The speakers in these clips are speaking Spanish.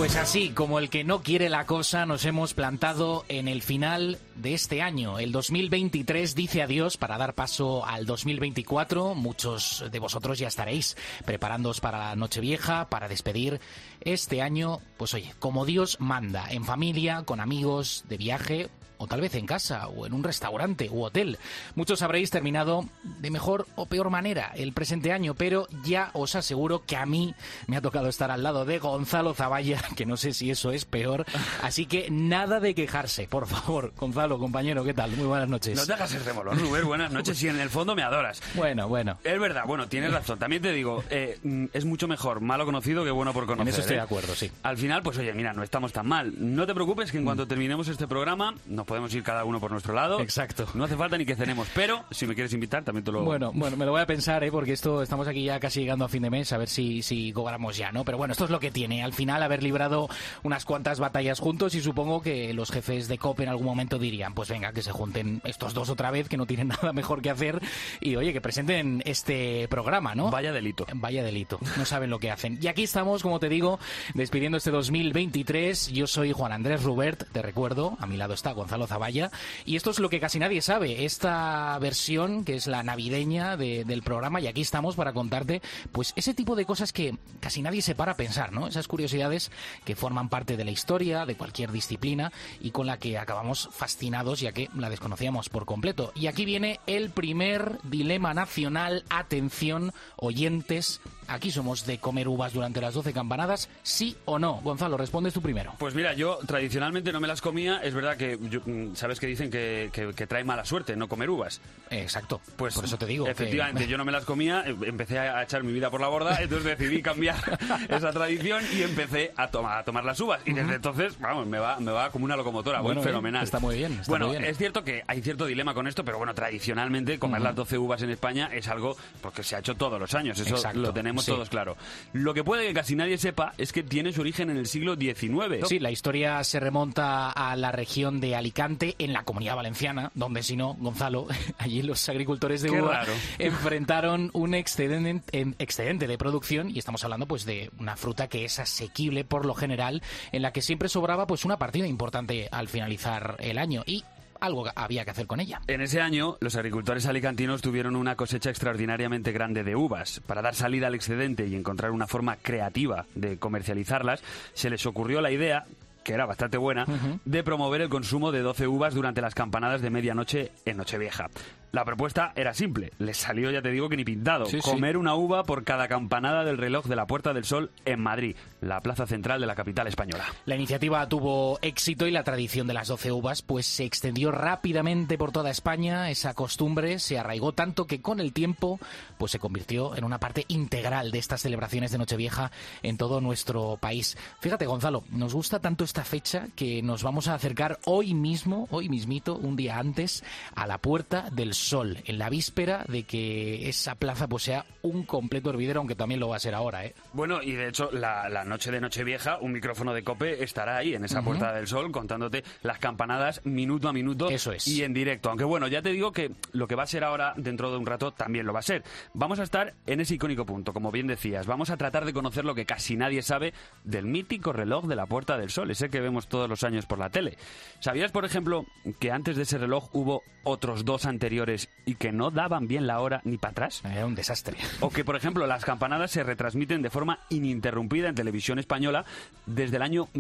Pues así, como el que no quiere la cosa, nos hemos plantado en el final de este año. El 2023 dice adiós para dar paso al 2024. Muchos de vosotros ya estaréis preparándoos para la Nochevieja, para despedir este año, pues oye, como Dios manda, en familia, con amigos, de viaje, o tal vez en casa, o en un restaurante u hotel. Muchos habréis terminado de mejor o peor manera el presente año, pero ya os aseguro que a mí me ha tocado estar al lado de Gonzalo Zavalla, que no sé si eso es peor, así que nada de quejarse, por favor. Gonzalo, compañero, ¿qué tal? Muy buenas noches. No te hagas el remolón, Rubén, buenas noches, y en el fondo me adoras. Bueno. Es verdad, bueno, tienes razón. También te digo, es mucho mejor malo conocido que bueno por conocer. En eso estoy de acuerdo, sí. Al final, pues oye, mira, no estamos tan mal. No te preocupes que en cuanto terminemos este programa, nos podemos ir cada uno por nuestro lado. Exacto. No hace falta ni que cenemos, pero si me quieres invitar también te lo... Bueno, me lo voy a pensar, porque estamos aquí ya casi llegando a fin de mes, a ver si cobramos ya, ¿no? Pero bueno, esto es lo que tiene. Al final, haber librado unas cuantas batallas juntos, y supongo que los jefes de COPE en algún momento dirían, pues venga, que se junten estos dos otra vez, que no tienen nada mejor que hacer, y oye, que presenten este programa, ¿no? Vaya delito. Vaya delito. No saben lo que hacen. Y aquí estamos, como te digo, despidiendo este 2023. Yo soy Juan Andrés Rubert, te recuerdo, a mi lado está Gonzalo Zavalla. Y esto es lo que casi nadie sabe, esta versión que es la navideña del programa, y aquí estamos para contarte pues ese tipo de cosas que casi nadie se para a pensar, ¿no? Esas curiosidades que forman parte de la historia, de cualquier disciplina, y con la que acabamos fascinados ya que la desconocíamos por completo. Y aquí viene el primer dilema nacional. Atención, oyentes, aquí somos de comer uvas durante las 12 campanadas, ¿sí o no? Gonzalo, respondes tú primero. Pues mira, yo tradicionalmente no me las comía. Es verdad que sabes que dicen que trae mala suerte no comer uvas. Exacto, pues por eso te digo. Efectivamente, yo no me las comía, empecé a echar mi vida por la borda, entonces decidí cambiar esa tradición y empecé a tomar las uvas. Y desde entonces, vamos, me va como una locomotora, bueno, fenomenal. Está muy bien. Bueno, es cierto que hay cierto dilema con esto, pero bueno, tradicionalmente comer las 12 uvas en España es algo porque se ha hecho todos los años, eso exacto, lo tenemos todos claro. Lo que puede que casi nadie sepa es que tiene su origen en el siglo XIX. Sí, la historia se remonta a la región de Alicante, en la Comunidad Valenciana, donde si no, Gonzalo, allí los agricultores de uva enfrentaron un excedente de producción, y estamos hablando pues de una fruta que es asequible por lo general, en la que siempre sobraba pues una partida importante al finalizar el año, y algo había que hacer con ella. En ese año, los agricultores alicantinos tuvieron una cosecha extraordinariamente grande de uvas. Para dar salida al excedente y encontrar una forma creativa de comercializarlas, se les ocurrió la idea, que era bastante buena, de promover el consumo de 12 uvas durante las campanadas de medianoche en Nochevieja. La propuesta era simple, les salió, ya te digo, que ni pintado. Comer una uva por cada campanada del reloj de la Puerta del Sol en Madrid, la plaza central de la capital española. La iniciativa tuvo éxito y la tradición de las 12 uvas pues se extendió rápidamente por toda España. Esa costumbre se arraigó tanto que con el tiempo pues se convirtió en una parte integral de estas celebraciones de Nochevieja en todo nuestro país. Fíjate, Gonzalo, nos gusta tanto esta fecha que nos vamos a acercar hoy mismito, un día antes, a la Puerta del Sol, en la víspera de que esa plaza pues sea un completo hervidero, aunque también lo va a ser ahora, ¿eh? Bueno, y de hecho, la noche de Nochevieja, un micrófono de COPE estará ahí, en esa Puerta del Sol, contándote las campanadas minuto a minuto. Eso es. Y en directo. Aunque bueno, ya te digo que lo que va a ser ahora, dentro de un rato, también lo va a ser. Vamos a estar en ese icónico punto, como bien decías. Vamos a tratar de conocer lo que casi nadie sabe del mítico reloj de la Puerta del Sol, ese que vemos todos los años por la tele. ¿Sabías, por ejemplo, que antes de ese reloj hubo otros dos anteriores y que no daban bien la hora ni para atrás? Era un desastre. O que, por ejemplo, las campanadas se retransmiten de forma ininterrumpida en televisión española desde el año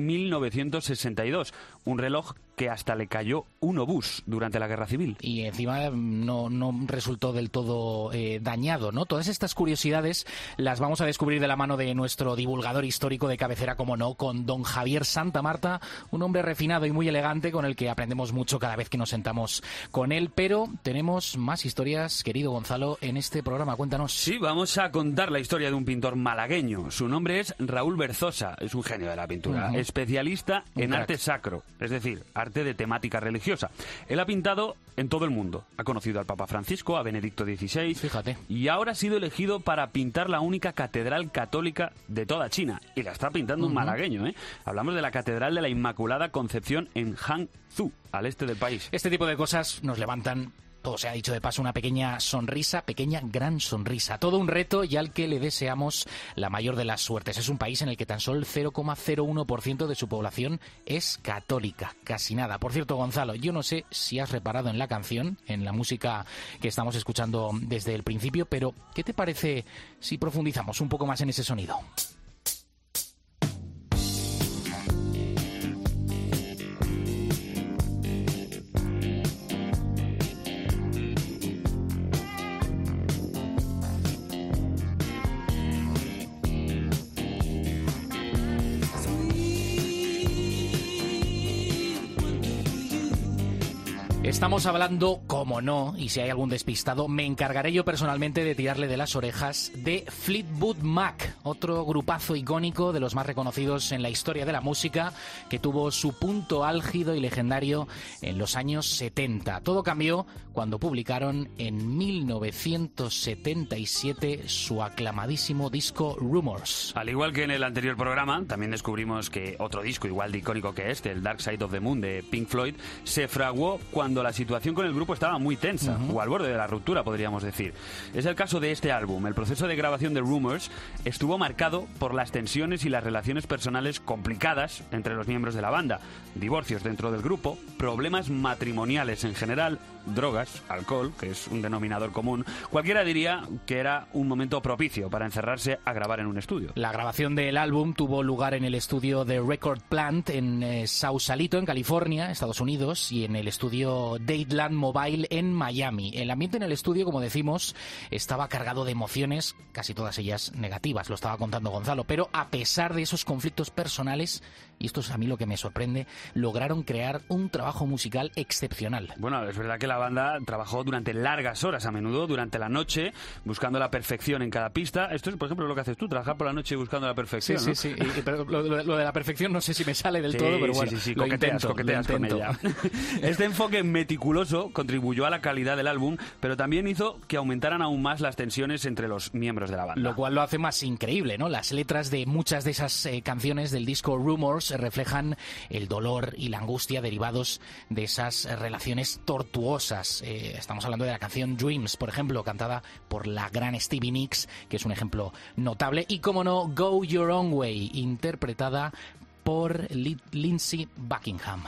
1962. Un reloj que hasta le cayó un obús durante la Guerra Civil. Y encima no resultó del todo dañado, ¿no? Todas estas curiosidades las vamos a descubrir de la mano de nuestro divulgador histórico de cabecera, como no, con don Javier Santamarta, un hombre refinado y muy elegante con el que aprendemos mucho cada vez que nos sentamos con él. Pero tenemos más historias, querido Gonzalo, en este programa. Cuéntanos. Sí, vamos a contar la historia de un pintor malagueño. Su nombre es Raúl Berzosa, es un genio de la pintura, especialista en arte sacro, es decir, arte de temática religiosa. Él ha pintado en todo el mundo. Ha conocido al Papa Francisco, a Benedicto XVI. Fíjate. Y ahora ha sido elegido para pintar la única catedral católica de toda China. Y la está pintando un malagueño, ¿eh? Hablamos de la Catedral de la Inmaculada Concepción en Hangzhou, al este del país. Este tipo de cosas nos levantan todo se ha dicho de paso, una pequeña sonrisa, pequeña gran sonrisa. Todo un reto y al que le deseamos la mayor de las suertes. Es un país en el que tan solo el 0,01% de su población es católica, casi nada. Por cierto, Gonzalo, yo no sé si has reparado en la canción, en la música que estamos escuchando desde el principio, pero ¿qué te parece si profundizamos un poco más en ese sonido? Estamos hablando, como no, y si hay algún despistado, me encargaré yo personalmente de tirarle de las orejas, de Fleetwood Mac, otro grupazo icónico de los más reconocidos en la historia de la música, que tuvo su punto álgido y legendario en los años 70. Todo cambió cuando publicaron en 1977 su aclamadísimo disco Rumours. Al igual que en el anterior programa, también descubrimos que otro disco igual de icónico que este, el Dark Side of the Moon de Pink Floyd, se fraguó cuando la situación con el grupo estaba muy tensa, o al borde de la ruptura, podríamos decir. Es el caso de este álbum. El proceso de grabación de Rumours estuvo marcado por las tensiones y las relaciones personales complicadas entre los miembros de la banda, divorcios dentro del grupo, problemas matrimoniales en general, drogas, alcohol, que es un denominador común. Cualquiera diría que era un momento propicio para encerrarse a grabar en un estudio. La grabación del álbum tuvo lugar en el estudio de Record Plant en Sausalito, en California, Estados Unidos, y en el estudio Dateland Mobile en Miami. El ambiente en el estudio, como decimos, estaba cargado de emociones, casi todas ellas negativas, lo estaba contando Gonzalo, pero a pesar de esos conflictos personales, y esto es a mí lo que me sorprende, lograron crear un trabajo musical excepcional. Bueno, es verdad que la banda trabajó durante largas horas, a menudo durante la noche, buscando la perfección en cada pista. Esto es, por ejemplo, lo que haces tú, trabajar por la noche buscando la perfección, sí, ¿no? Sí, sí. Pero lo de la perfección no sé si me sale del todo, pero bueno, sí. lo Coqueteas intento. con ella. Este enfoque meticuloso contribuyó a la calidad del álbum, pero también hizo que aumentaran aún más las tensiones entre los miembros de la banda. Lo cual lo hace más increíble, ¿no? Las letras de muchas de esas canciones del disco Rumours reflejan el dolor y la angustia derivados de esas relaciones tortuosas. Estamos hablando de la canción Dreams, por ejemplo, cantada por la gran Stevie Nicks, que es un ejemplo notable, y como no, Go Your Own Way, interpretada por Lindsey Buckingham.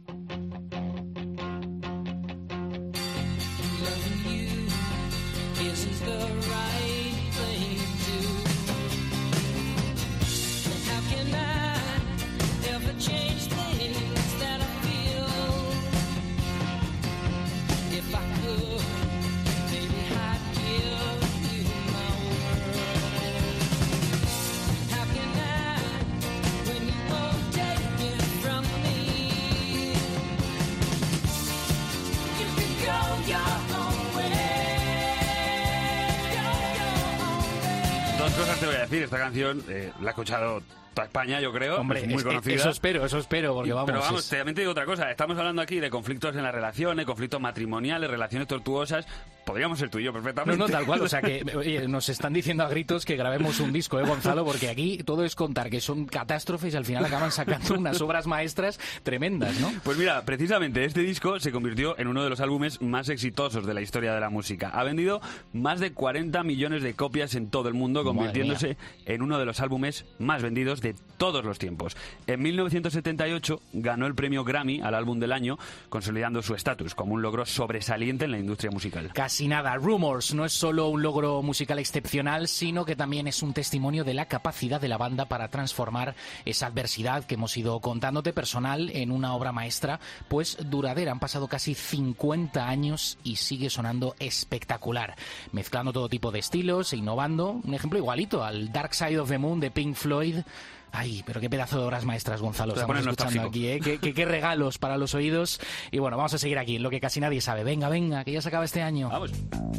Dos cosas te voy a decir. Esta canción la he escuchado toda España, yo creo. Hombre, es muy conocida. Eso espero, porque vamos... Pero vamos, también te digo otra cosa. Estamos hablando aquí de conflictos en las relaciones, conflictos matrimoniales, relaciones tortuosas. Podríamos ser tú y yo perfectamente. No, tal cual. O sea, que oye, nos están diciendo a gritos que grabemos un disco, Gonzalo? Porque aquí todo es contar que son catástrofes y al final acaban sacando unas obras maestras tremendas, ¿no? Pues mira, precisamente este disco se convirtió en uno de los álbumes más exitosos de la historia de la música. Ha vendido más de 40 millones de copias en todo el mundo, convirtiéndose en uno de los álbumes más vendidos de todos los tiempos. En 1978 ganó el premio Grammy al álbum del año, consolidando su estatus como un logro sobresaliente en la industria musical. Casi nada. Rumours no es solo un logro musical excepcional, sino que también es un testimonio de la capacidad de la banda para transformar esa adversidad que hemos ido contándote personal en una obra maestra, pues duradera. Han pasado casi 50 años y sigue sonando espectacular, mezclando todo tipo de estilos e innovando. Un ejemplo igualito al Dark Side of the Moon de Pink Floyd. Ay, pero qué pedazo de obras maestras, Gonzalo, estamos escuchando aquí, ¿eh? Qué regalos para los oídos. Y bueno, vamos a seguir aquí en lo que casi nadie sabe. Venga, que ya se acaba este año. Vamos.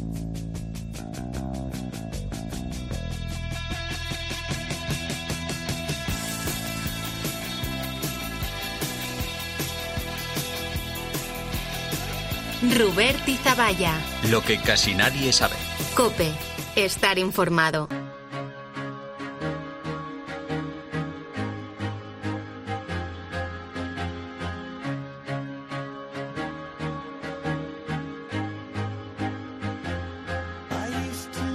Rubert Izabaya. Lo que casi nadie sabe. COPE. Estar informado.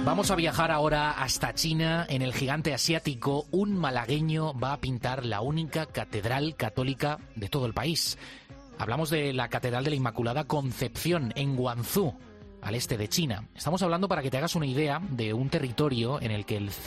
Vamos a viajar ahora hasta China. En el gigante asiático, un malagueño va a pintar la única catedral católica de todo el país. Hablamos de la Catedral de la Inmaculada Concepción en Guangzhou, al este de China. Estamos hablando, para que te hagas una idea, de un territorio en el que el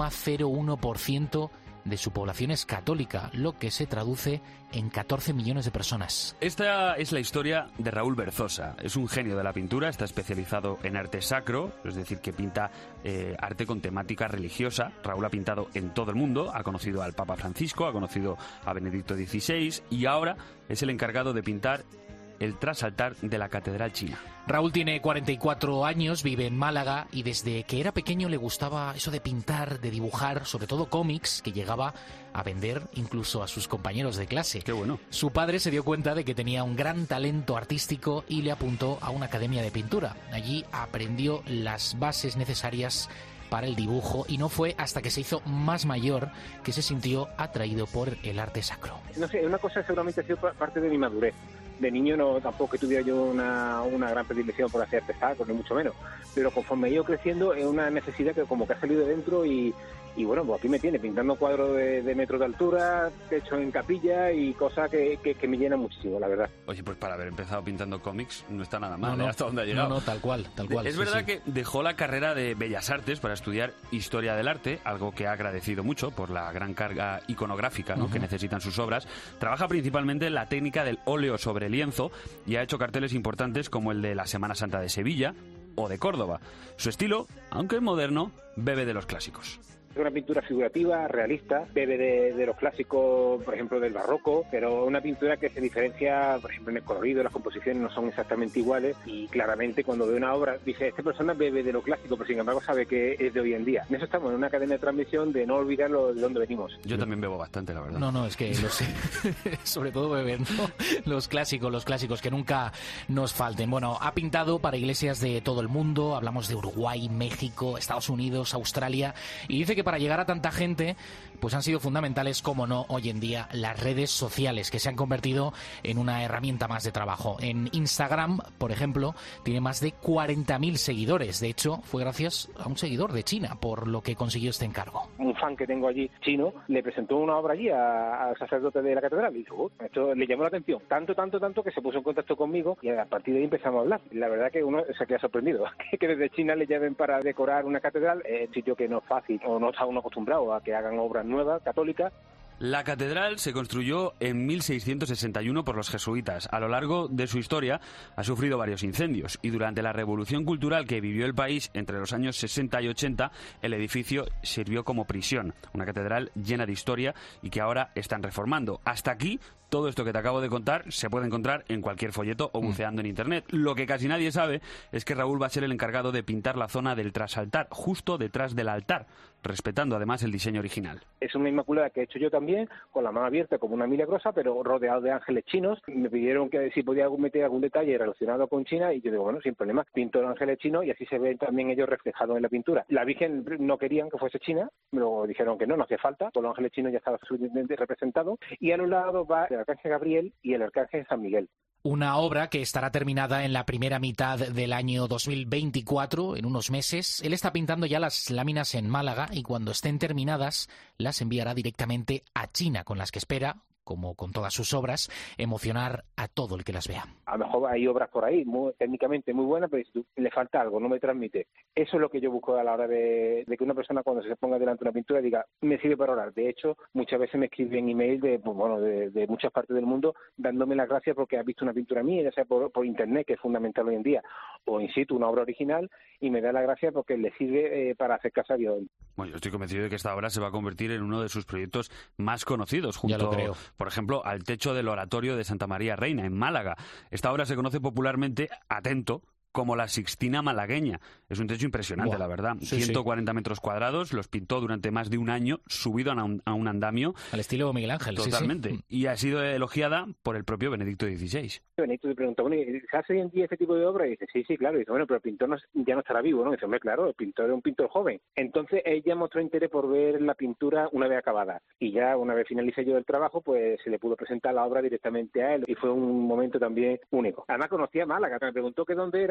0,01% de su población es católica, lo que se traduce en 14 millones de personas. Esta es la historia de Raúl Berzosa. Es un genio de la pintura, está especializado en arte sacro, es decir, que pinta arte con temática religiosa. Raúl ha pintado en todo el mundo, ha conocido al Papa Francisco, ha conocido a Benedicto XVI y ahora es el encargado de pintar el trasaltar de la Catedral China. Raúl tiene 44 años, vive en Málaga y desde que era pequeño le gustaba eso de pintar, de dibujar, sobre todo cómics, que llegaba a vender incluso a sus compañeros de clase. ¡Qué bueno! Su padre se dio cuenta de que tenía un gran talento artístico y le apuntó a una academia de pintura. Allí aprendió las bases necesarias para el dibujo y no fue hasta que se hizo más mayor que se sintió atraído por el arte sacro. No sé, una cosa seguramente ha sido parte de mi madurez. De niño no tampoco que tuviera yo una gran predilección por hacer arte sacro, ni mucho menos. Pero conforme he ido creciendo es una necesidad que como que ha salido de dentro y bueno, pues aquí me tiene pintando cuadros de metros de altura, techo en capilla y cosas que me llenan muchísimo, la verdad. Oye, pues para haber empezado pintando cómics no está nada mal, hasta dónde ha llegado. No, tal cual. Es sí, verdad sí. que dejó la carrera de Bellas Artes para estudiar Historia del Arte, algo que ha agradecido mucho por la gran carga iconográfica, ¿no?, que necesitan sus obras. Trabaja principalmente en la técnica del óleo sobre lienzo y ha hecho carteles importantes como el de la Semana Santa de Sevilla o de Córdoba. Su estilo, aunque es moderno, bebe de los clásicos. Es una pintura figurativa, realista, bebe de los clásicos, por ejemplo, del barroco, pero una pintura que se diferencia, por ejemplo, en el colorido, las composiciones no son exactamente iguales y claramente cuando ve una obra dice, esta persona bebe de lo clásico, pero sin embargo sabe que es de hoy en día. En eso estamos, en una cadena de transmisión de no olvidar de dónde venimos. Yo también bebo bastante, la verdad. No, es que lo sé. Sobre todo beber, ¿no? Los clásicos que nunca nos falten. Bueno, ha pintado para iglesias de todo el mundo, hablamos de Uruguay, México, Estados Unidos, Australia, y dice que para llegar a tanta gente pues han sido fundamentales, como no, hoy en día las redes sociales, que se han convertido en una herramienta más de trabajo. En Instagram, por ejemplo, tiene más de 40.000 seguidores. De hecho, fue gracias a un seguidor de China por lo que consiguió este encargo. Un fan que tengo allí, chino, le presentó una obra allí al sacerdote de la catedral y dijo, esto le llamó la atención, tanto que se puso en contacto conmigo y a partir de ahí empezamos a hablar. La verdad que uno se queda sorprendido, que desde China le llamen para decorar una catedral, es un sitio que no es fácil o no está uno acostumbrado a que hagan obras nuevas, católicas. La catedral se construyó en 1661 por los jesuitas. A lo largo de su historia ha sufrido varios incendios y durante la revolución cultural que vivió el país entre los años 60 y 80, el edificio sirvió como prisión. Una catedral llena de historia y que ahora están reformando. Hasta aquí, todo esto que te acabo de contar se puede encontrar en cualquier folleto o buceando en internet. Lo que casi nadie sabe es que Raúl va a ser el encargado de pintar la zona del trasaltar, justo detrás del altar, respetando además el diseño original. Es una inmaculada que he hecho yo también, con la mano abierta como una milagrosa, pero rodeado de ángeles chinos. Me pidieron que si podía meter algún detalle relacionado con China y yo digo, bueno, sin problema, pinto los ángeles chinos y así se ven también ellos reflejados en la pintura. La Virgen no querían que fuese china, luego dijeron que no hacía falta, todos los ángeles chinos ya estaban suficientemente representados y a los lados va el arcángel Gabriel y el arcángel San Miguel. Una obra que estará terminada en la primera mitad del año 2024, en unos meses. Él está pintando ya las láminas en Málaga y cuando estén terminadas las enviará directamente a China, con las que espera, como con todas sus obras, emocionar a todo el que las vea. A lo mejor hay obras por ahí, técnicamente muy buenas, pero si le falta algo, no me transmite. Eso es lo que yo busco a la hora de que una persona cuando se ponga delante de una pintura diga, me sirve para orar. De hecho, muchas veces me escriben email de muchas partes del mundo dándome las gracias porque has visto una pintura mía, ya sea por internet, que es fundamental hoy en día, o in situ, una obra original, y me da las gracias porque le sirve para hacer caso a Dios. Bueno, yo estoy convencido de que esta obra se va a convertir en uno de sus proyectos más conocidos, junto, ya lo creo, por ejemplo, al techo del oratorio de Santa María Reina, en Málaga. Esta obra se conoce popularmente, atento, como la Sixtina malagueña. Es un techo impresionante, la verdad. Sí, 140 metros cuadrados, los pintó durante más de un año, subido a un andamio. Al estilo Miguel Ángel. Totalmente. Sí. Y ha sido elogiada por el propio Benedicto XVI. Benedicto te pregunta, bueno, ¿se hace hoy en día este tipo de obra? Y dice, sí, claro. Y dice, bueno, pero el pintor ya no estará vivo, ¿no? Y dice, hombre, claro, el pintor es un pintor joven. Entonces ella mostró interés por ver la pintura una vez acabada. Y ya una vez finalicé yo el trabajo, pues se le pudo presentar la obra directamente a él. Y fue un momento también único. Además conocía Málaga, me preguntó que dónde era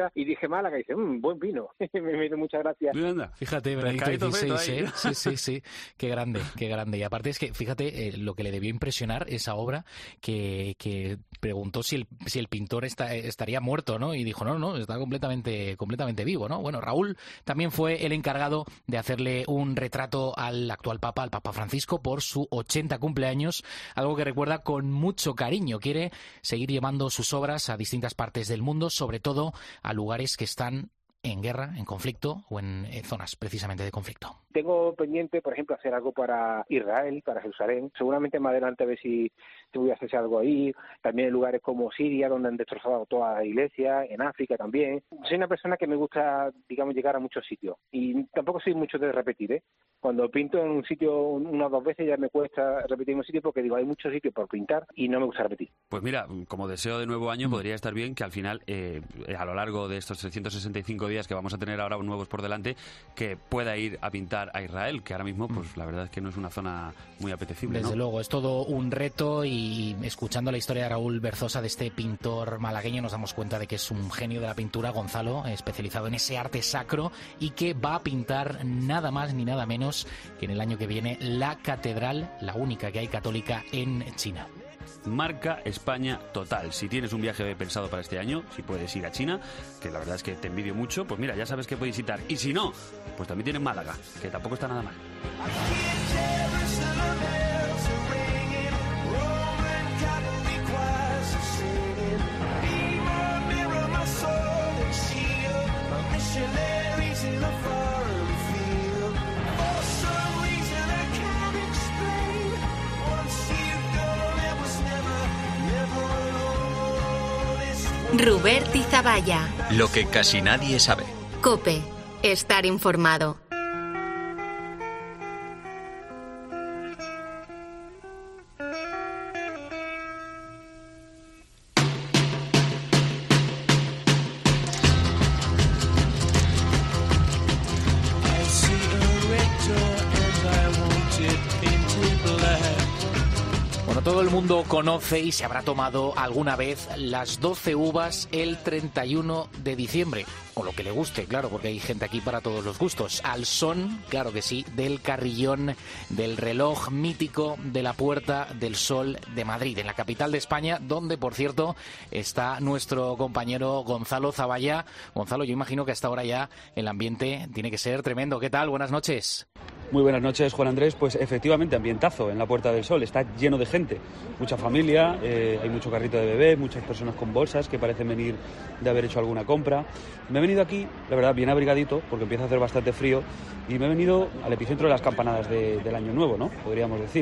Málaga y dije Málaga y dice, buen vino. Me hizo mucha gracia. Fíjate, Benedicto XVI, sí. Qué grande. Y aparte es que, fíjate, lo que le debió impresionar esa obra, que preguntó si el pintor estaría muerto, ¿no? Y dijo, no, está completamente vivo, ¿no? Bueno, Raúl también fue el encargado de hacerle un retrato al actual Papa, al Papa Francisco, por su 80 cumpleaños, algo que recuerda con mucho cariño. Quiere seguir llevando sus obras a distintas partes del mundo, sobre todo a lugares que están en guerra, en conflicto o en zonas precisamente de conflicto. Tengo pendiente, por ejemplo, hacer algo para Israel, para Jerusalén. Seguramente más adelante a ver si voy a hacer algo ahí. También en lugares como Siria, donde han destrozado toda la iglesia, en África también. Soy una persona que me gusta, digamos, llegar a muchos sitios. Y tampoco soy mucho de repetir, ¿eh? Cuando pinto en un sitio una o dos veces ya me cuesta repetir un sitio porque digo, hay muchos sitios por pintar y no me gusta repetir. Pues mira, como deseo de nuevo año, podría estar bien que al final, a lo largo de estos 365 días que vamos a tener ahora nuevos por delante, que pueda ir a pintar a Israel, que ahora mismo, pues la verdad es que no es una zona muy apetecible, ¿no? Desde luego, es todo un reto, y escuchando la historia de Raúl Berzosa, de este pintor malagueño, nos damos cuenta de que es un genio de la pintura, Gonzalo, especializado en ese arte sacro, y que va a pintar nada más ni nada menos que en el año que viene la catedral, la única que hay católica en China. Marca España total. Si tienes un viaje pensado para este año, si puedes ir a China, que la verdad es que te envidio mucho, pues mira, ya sabes que puedes visitar. Y si no, pues también tienes Málaga, que tampoco está nada mal. Rubert Izabaya. Lo que casi nadie sabe. COPE. Estar informado. Todo el mundo conoce y se habrá tomado alguna vez las 12 uvas el 31 de diciembre. O lo que le guste, claro, porque hay gente aquí para todos los gustos. Al son, claro que sí, del carrillón del reloj mítico de la Puerta del Sol de Madrid, en la capital de España, donde, por cierto, está nuestro compañero Gonzalo Zavalla. Gonzalo, yo imagino que hasta ahora ya el ambiente tiene que ser tremendo. ¿Qué tal? Buenas noches. Muy buenas noches, Juan Andrés. Pues efectivamente, ambientazo en la Puerta del Sol. Está lleno de gente, mucha familia, hay mucho carrito de bebé, muchas personas con bolsas que parecen venir de haber hecho alguna compra. Me he venido aquí, la verdad, bien abrigadito, porque empieza a hacer bastante frío, y me he venido al epicentro de las campanadas del Año Nuevo, ¿no? Podríamos decir.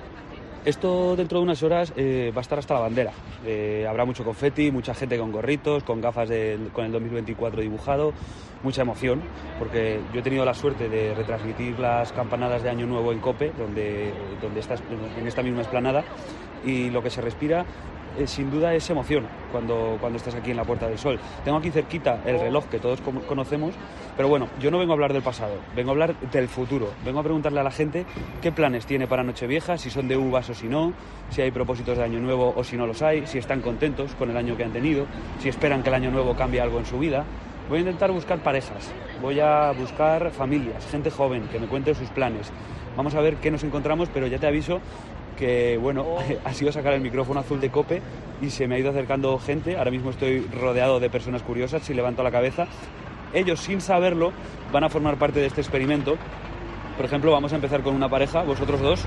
Esto dentro de unas horas va a estar hasta la bandera. Habrá mucho confeti, mucha gente con gorritos, con gafas con el 2024 dibujado, mucha emoción, porque yo he tenido la suerte de retransmitir las campanadas de Año Nuevo en COPE, donde estás en esta misma explanada, y lo que se respira sin duda es emoción cuando estás aquí en la Puerta del Sol. Tengo aquí cerquita el reloj que todos conocemos, pero bueno, yo no vengo a hablar del pasado, vengo a hablar del futuro. Vengo a preguntarle a la gente qué planes tiene para Nochevieja, si son de uvas o si no, si hay propósitos de Año Nuevo o si no los hay, si están contentos con el año que han tenido, si esperan que el Año Nuevo cambie algo en su vida. Voy a intentar buscar parejas, voy a buscar familias, gente joven que me cuente sus planes. Vamos a ver qué nos encontramos, pero ya te aviso que, bueno, ha sido sacar el micrófono azul de COPE y se me ha ido acercando gente. Ahora mismo estoy rodeado de personas curiosas, si levanto la cabeza. Ellos, sin saberlo, van a formar parte de este experimento. Por ejemplo, vamos a empezar con una pareja, vosotros dos.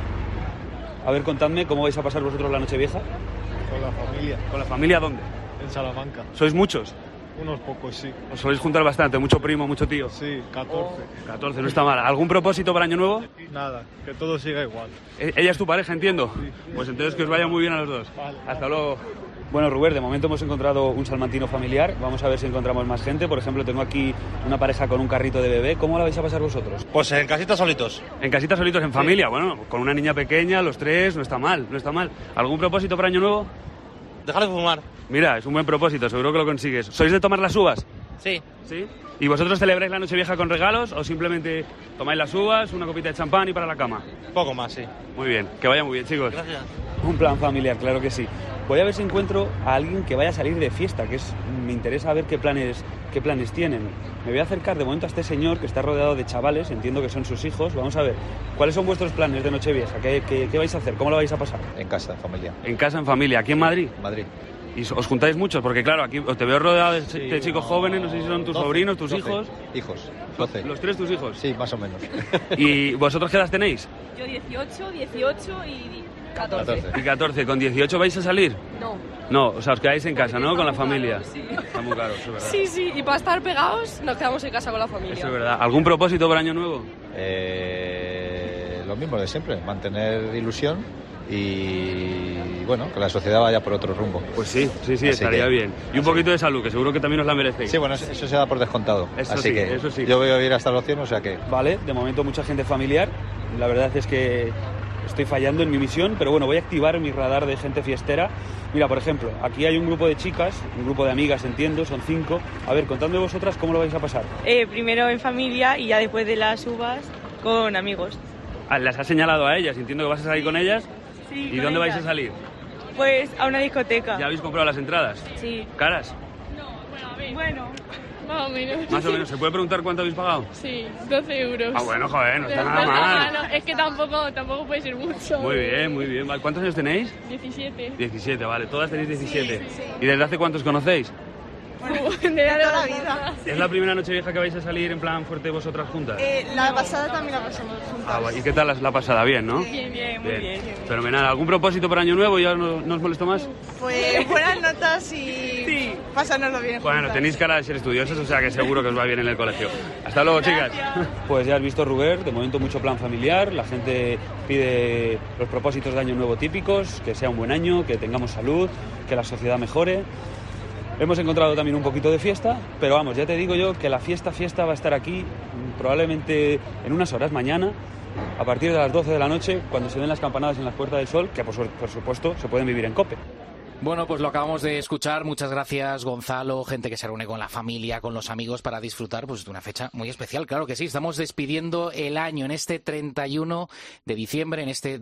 A ver, contadme, ¿cómo vais a pasar vosotros la Nochevieja? Con la familia. ¿Con la familia dónde? En Salamanca. ¿Sois muchos? Unos pocos, sí. ¿Os soléis juntar bastante? ¿Mucho primo, mucho tío? Sí, 14. 14, no está mal. ¿Algún propósito para Año Nuevo? Nada, que todo siga igual. ¿Ella es tu pareja, entiendo? Sí. Pues entonces que os vaya muy bien a los dos. Vale. Hasta luego. Bueno, Rubén, de momento hemos encontrado un salmantino familiar. Vamos a ver si encontramos más gente. Por ejemplo, tengo aquí una pareja con un carrito de bebé. ¿Cómo la vais a pasar vosotros? Pues en casita solitos. ¿En casita solitos, en familia? Bueno, con una niña pequeña, los tres, no está mal, no está mal. ¿Algún propósito para Año Nuevo? Dejar de fumar. Mira, es un buen propósito, seguro que lo consigues. ¿Sois de tomar las uvas? Sí. ¿Sí? ¿Y vosotros celebráis la Nochevieja con regalos o simplemente tomáis las uvas, una copita de champán y para la cama? Poco más, sí. Muy bien, que vaya muy bien, chicos. Gracias. Un plan familiar, claro que sí. Voy a ver si encuentro a alguien que vaya a salir de fiesta, me interesa ver qué planes qué planes tienen. Me voy a acercar de momento a este señor que está rodeado de chavales, entiendo que son sus hijos. Vamos a ver, ¿cuáles son vuestros planes de Nochevieja? ¿Qué vais a hacer? ¿Cómo lo vais a pasar? En casa, en familia. En casa, en familia. ¿Aquí en Madrid? Madrid. ¿Y os juntáis muchos? Porque claro, aquí te veo rodeado de chicos jóvenes, no sé si son tus 12, sobrinos, tus 12 hijos. Hijos, 12. ¿Los 3 tus hijos? Sí, más o menos. ¿Y vosotros qué edad tenéis? Yo 18 y 14. Y 14. ¿Con 18 vais a salir? No. No, o sea, os quedáis en casa, ¿no? Con la Está muy familia. caro, sí. Está muy caro, eso es verdad. Sí, y para estar pegados nos quedamos en casa con la familia. Eso es verdad. ¿Algún propósito para Año Nuevo? Lo mismo de siempre, mantener ilusión y bueno, que la sociedad vaya por otro rumbo. Pues sí, Así estaría que- bien. Y un poquito de salud, que seguro que también os la merecéis. Sí, bueno, eso se da por descontado. Eso Así sí, que eso sí. yo voy a ir hasta los 100, o sea que... Vale, de momento mucha gente familiar. La verdad es que estoy fallando en mi misión, pero bueno, voy a activar mi radar de gente fiestera. Mira, por ejemplo, aquí hay un grupo de chicas, un grupo de amigas, entiendo, son 5. A ver, contadme vosotras cómo lo vais a pasar. Primero en familia y ya después de las uvas con amigos. Ah, las has señalado a ellas, entiendo que vas a salir con ellas. Sí, ¿Y con dónde vais a ellas. salir? Pues a una discoteca. ¿Ya habéis comprado las entradas? Sí. ¿Caras? Bueno, Más o menos. Más o menos. ¿Se puede preguntar cuánto habéis pagado? Sí, 12 euros. Ah, bueno, joder, no está Pero nada mal. no, es que tampoco puede ser mucho. Muy bien, muy bien. Vale, ¿cuántos años tenéis? 17. 17, vale. Todas tenéis 17. Sí. ¿Y desde hace cuántos conocéis? De toda la vida. ¿Es la primera Nochevieja que vais a salir en plan fuerte vosotras juntas? la pasada también la pasamos juntas. Ah, ¿y qué tal la pasada? Bien, ¿no? Bien, muy bien. Fenomenal. ¿Algún propósito para Año Nuevo? ¿Ya no os molesto más? Pues buenas notas y pasárnoslo bien. Bueno, tenéis cara de ser estudiosos, o sea que seguro que os va bien en el colegio. Hasta luego, chicas. Pues ya has visto, Ruber, de momento mucho plan familiar. La gente pide los propósitos de Año Nuevo típicos, que sea un buen año, que tengamos salud, que la sociedad mejore. Hemos encontrado también un poquito de fiesta, pero vamos, ya te digo yo que la fiesta va a estar aquí probablemente en unas horas mañana, a partir de las 12 de la noche, cuando se den las campanadas en las Puertas del Sol, que por supuesto se pueden vivir en COPE. Bueno, pues lo acabamos de escuchar. Muchas gracias, Gonzalo. Gente que se reúne con la familia, con los amigos para disfrutar pues de una fecha muy especial. Claro que sí, estamos despidiendo el año en este 31 de diciembre, en este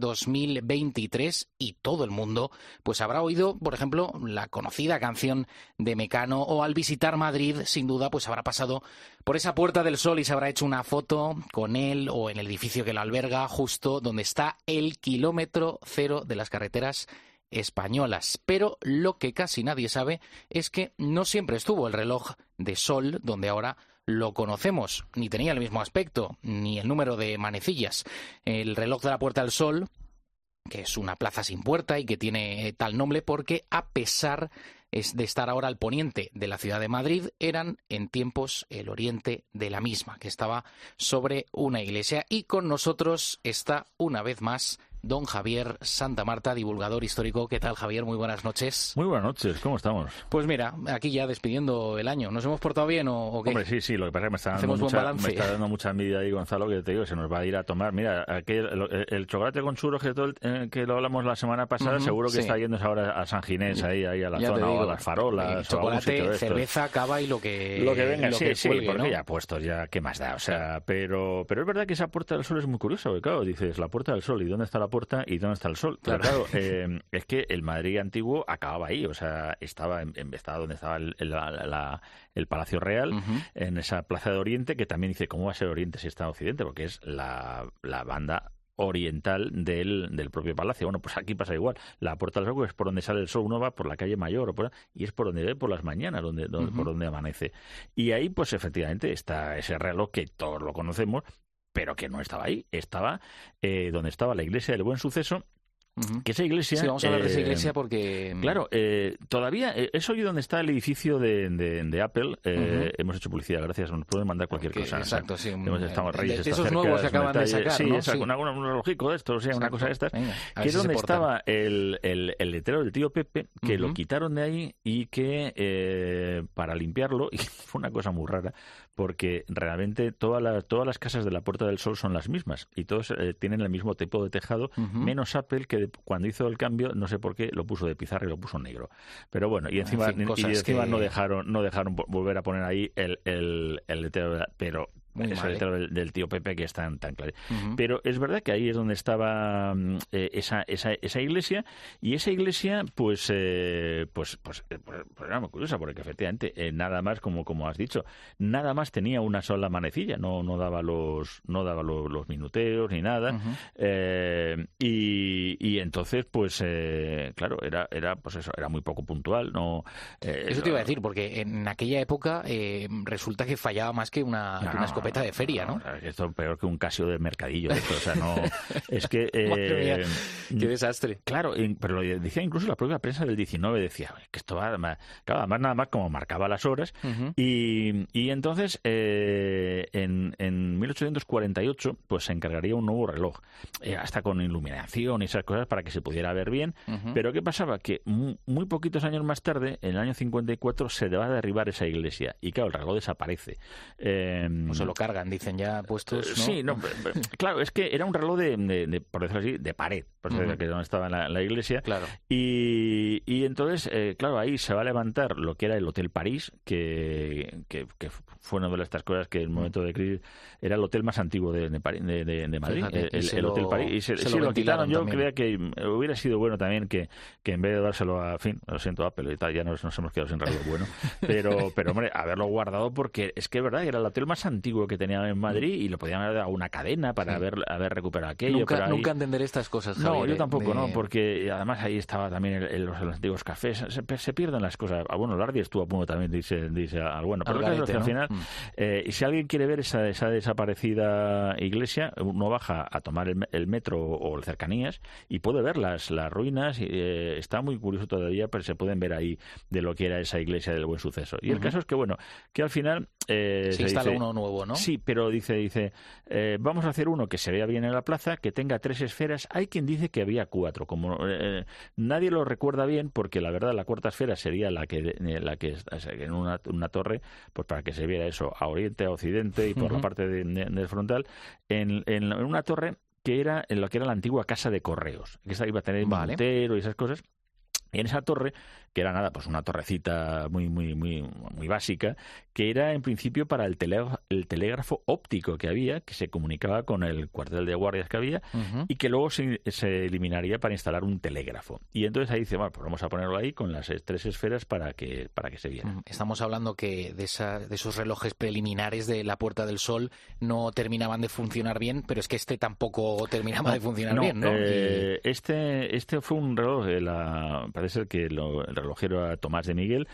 2023, y todo el mundo pues habrá oído, por ejemplo, la conocida canción de Mecano, o al visitar Madrid, sin duda, pues habrá pasado por esa Puerta del Sol y se habrá hecho una foto con él o en el edificio que lo alberga, justo donde está el kilómetro cero de las carreteras españolas. Pero lo que casi nadie sabe es que no siempre estuvo el reloj de sol donde ahora lo conocemos, ni tenía el mismo aspecto, ni el número de manecillas. El reloj de la Puerta del Sol, que es una plaza sin puerta y que tiene tal nombre porque, a pesar de estar ahora al poniente de la ciudad de Madrid, eran en tiempos el oriente de la misma, que estaba sobre una iglesia. Y con nosotros está una vez más don Javier Santamarta, divulgador histórico. ¿Qué tal, Javier? Muy buenas noches. Muy buenas noches, ¿cómo estamos? Pues mira, aquí ya despidiendo el año. ¿Nos hemos portado bien o qué? Hombre, sí, lo que pasa es que me está dando mucha envidia ahí, Gonzalo, que te digo, se nos va a ir a tomar. Mira, aquí el chocolate con churros que lo hablamos la semana pasada, seguro que está yéndose ahora a San Ginés, ahí a la zona, o a las farolas. Chocolate, cerveza, cava y lo que venga, sí, cuelgue, porque ¿no? ya puestos, ya, ¿qué más da? O sea, pero es verdad que esa Puerta del Sol es muy curiosa, porque claro, dices, la Puerta del Sol, ¿y dónde está la puerta y dónde está el sol? Pero claro, es que el Madrid antiguo acababa ahí, o sea, estaba donde estaba el Palacio Real, en esa Plaza de Oriente, que también dice, ¿cómo va a ser Oriente si está Occidente? Porque es la banda oriental del propio palacio. Bueno, pues aquí pasa igual. La Puerta del Sol es por donde sale el sol, uno va por la calle Mayor y es por donde ve por las mañanas, por donde amanece. Y ahí, pues efectivamente, está ese reloj que todos lo conocemos, pero que no estaba ahí. Estaba donde estaba la iglesia del Buen Suceso, que esa iglesia... Sí, vamos a hablar de esa iglesia porque... Claro, todavía... es hoy donde está el edificio de Apple. Hemos hecho publicidad, gracias. Nos pueden mandar cualquier cosa. Exacto, sí. Estamos Reyes, de esos nuevos que acaban de sacar, sí, ¿no? exacto, un relojico de estos, o sea, una cosa de estas. Venga, que es donde estaba el letrero del tío Pepe, que lo quitaron de ahí y que para limpiarlo, y fue una cosa muy rara, porque realmente todas las casas de la Puerta del Sol son las mismas y todos tienen el mismo tipo de tejado, menos Apple, que cuando hizo el cambio, no sé por qué, lo puso de pizarra y lo puso negro. Pero bueno, y encima, no dejaron volver a poner ahí el letrero, pero Muy esa mal, letra del tío Pepe que es tan claro. Uh-huh. Pero es verdad que ahí es donde estaba esa iglesia, y esa iglesia pues era muy curiosa, porque efectivamente nada más, como has dicho, nada más tenía una sola manecilla, no daba los minuteos ni nada. Uh-huh. Y entonces pues claro, era pues eso, era muy poco puntual, no eso te iba a decir, porque en aquella época resulta que fallaba más que una escopeta de feria, ¿no? Esto es peor que un Casio de mercadillo, esto, o sea, no es que madre mía, qué desastre. Claro, pero lo decía incluso la propia prensa del 19, decía que esto va, claro, además nada más como marcaba las horas. Uh-huh. Y entonces en 1848 pues se encargaría un nuevo reloj, hasta con iluminación y esas cosas para que se pudiera ver bien. Uh-huh. Pero ¿qué pasaba? Que muy poquitos años más tarde, en el año 54, se va a derribar esa iglesia y claro, el reloj desaparece. O se lo cargan, dicen ya puestos, ¿no? Sí, no, claro, es que era un reloj de por decirlo así, de pared, por uh-huh. que donde estaba la iglesia. Claro. Y entonces, claro, ahí se va a levantar lo que era el Hotel París, que fue una de estas cosas que en el momento de crisis era el hotel más antiguo de Madrid. Fíjate, el Hotel París. Y se lo quitaron. Yo creía que hubiera sido bueno también que en vez de dárselo a, fin, lo siento, Apple y tal, ya nos hemos quedado sin reloj bueno, pero hombre, haberlo guardado, porque es que es verdad que era el hotel más antiguo que tenía en Madrid y lo podían haber dado a una cadena para haber recuperado aquello. Nunca entenderé estas cosas, Javier. No, yo tampoco, no, porque además ahí estaba también los antiguos cafés. Se pierden las cosas. Bueno, Lardi estuvo a punto también, dice bueno, pero claro, que al final, y si alguien quiere ver esa desaparecida iglesia, uno baja a tomar el metro o el cercanías y puede ver las ruinas. Está muy curioso todavía, pero se pueden ver ahí de lo que era esa iglesia del Buen Suceso. Y el caso es que, bueno, que al final se instala uno nuevo, ¿no? Sí, pero dice vamos a hacer uno que se vea bien en la plaza, que tenga 3 esferas. Hay quien dice que había 4, como nadie lo recuerda bien, porque la verdad la cuarta esfera sería la que en una torre, pues para que se viera eso a oriente, a occidente y por la parte del frontal, en una torre que era en lo que era la antigua casa de correos, que esa iba a tener minutero y esas cosas. Y en esa torre, que era pues una torrecita muy básica, que era en principio para el telégrafo óptico que había, que se comunicaba con el cuartel de guardias que había, uh-huh. y que luego se eliminaría para instalar un telégrafo. Y entonces ahí dice, bueno, pues vamos a ponerlo ahí con las 3 esferas para que se viera. Estamos hablando que de esos relojes preliminares de la Puerta del Sol no terminaban de funcionar bien, pero es que este tampoco terminaba de funcionar bien, ¿no? Este fue un reloj parece ser que el relojero era Tomás de Miguel,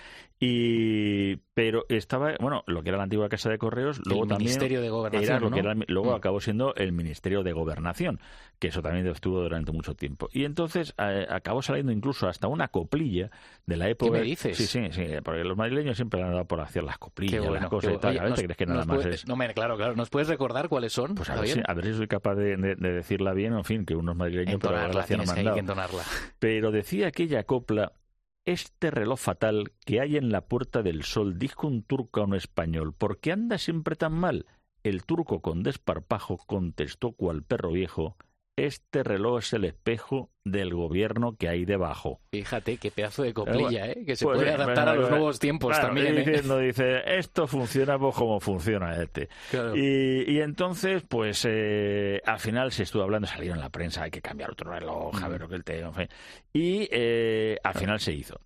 pero estaba, bueno, lo que era la antigua Casa de Correos, luego el Ministerio de Gobernación, era lo que era, luego acabó siendo el Ministerio de Gobernación, que eso también estuvo durante mucho tiempo. Y entonces acabó saliendo incluso hasta una coplilla de la época. ¿Qué me dices? Sí, porque los madrileños siempre han dado por hacer las coplillas, las cosas y tal. Oye, ¿te crees que nada más es? No, claro. ¿Nos puedes recordar cuáles son? Pues a ver si soy capaz de decirla bien, en fin, que unos madrileños entonarla, pero tienes que entonarla. Pero decía aquella copla: este reloj fatal que hay en la Puerta del Sol, dijo un turco a un español, ¿por qué anda siempre tan mal? El turco con desparpajo contestó cual perro viejo: este reloj es el espejo del gobierno que hay debajo. Fíjate, qué pedazo de coplilla, que se puede adaptar a los nuevos tiempos, claro, también. Dice, esto funciona pues como funciona este. Claro. Y entonces, pues al final se estuvo hablando, salió en la prensa, hay que cambiar otro reloj, a ver lo que en fin. Y al final se hizo